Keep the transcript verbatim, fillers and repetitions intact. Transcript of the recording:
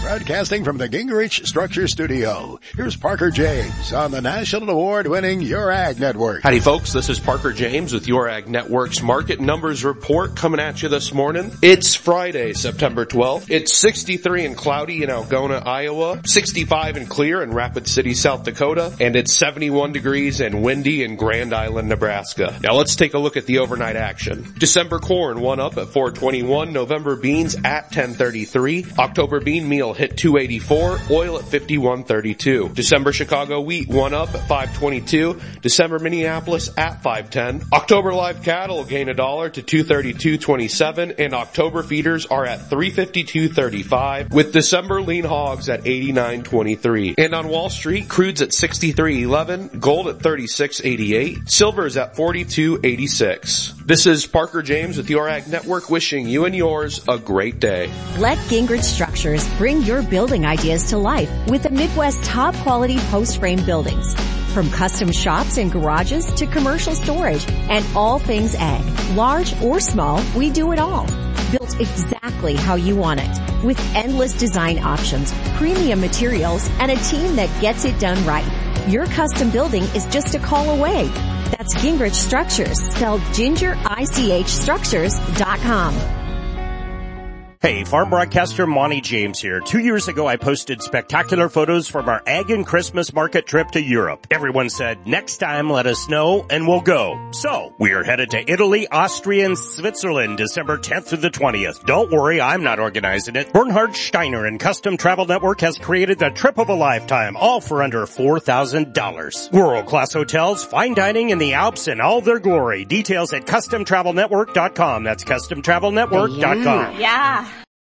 Broadcasting from the Gingrich Structure Studio, here's Parker James on the national award-winning Your Ag Network. Howdy folks, this is Parker James with Your Ag Network's Market Numbers Report coming at you this morning. It's Friday, September twelfth. It's sixty-three and cloudy in Algona, Iowa, sixty-five and clear in Rapid City, South Dakota, and it's seventy-one degrees and windy in Grand Island, Nebraska. Now let's take a look at the overnight action. December corn one up at four twenty-one, November beans at ten thirty-three, October bean meal hit two eighty-four, oil at fifty-one thirty-two. December Chicago wheat one up at five twenty-two, December Minneapolis at five ten. October live cattle gain a dollar to two thirty-two twenty-seven, and October feeders are at three fifty-two thirty-five, with December lean hogs at eighty-nine twenty-three. And on Wall Street, crude's at sixty-three eleven, gold at thirty-six eighty-eight, silver's at forty-two eighty-six. This is Parker James with Your Ag Network, wishing you and yours a great day. Let Gingrich Structures bring your building ideas to life with the Midwest top quality post frame buildings. From custom shops and garages to commercial storage and all things ag. Large or small, we do it all. Built exactly how you want it. With endless design options, premium materials, and a team that gets it done right. Your custom building is just a call away. That's Gingrich Structures, spelled ginger I C H structures dot com. Hey, farm broadcaster Monty James here. Two years ago, I posted spectacular photos from our Ag and Christmas market trip to Europe. Everyone said, next time let us know and we'll go. So, we are headed to Italy, Austria, and Switzerland, December tenth through the twentieth. Don't worry, I'm not organizing it. Bernhard Steiner and Custom Travel Network has created the trip of a lifetime, all for under four thousand dollars. World-class hotels, fine dining in the Alps in all their glory. Details at custom travel network dot com. That's custom travel network dot com. Yeah.